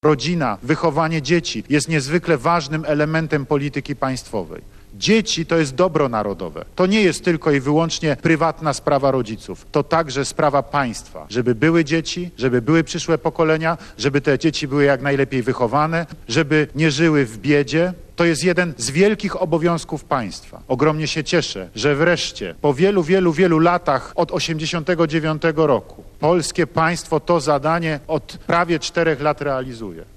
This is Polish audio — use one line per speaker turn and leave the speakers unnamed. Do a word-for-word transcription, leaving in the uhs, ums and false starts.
Rodzina, wychowanie dzieci jest niezwykle ważnym elementem polityki państwowej. Dzieci to jest dobro narodowe. To nie jest tylko i wyłącznie prywatna sprawa rodziców. To także sprawa państwa. Żeby były dzieci, żeby były przyszłe pokolenia, żeby te dzieci były jak najlepiej wychowane, żeby nie żyły w biedzie. To jest jeden z wielkich obowiązków państwa. Ogromnie się cieszę, że wreszcie po wielu, wielu, wielu latach od osiemdziesiątego dziewiątego roku polskie państwo to zadanie od prawie czterech lat realizuje.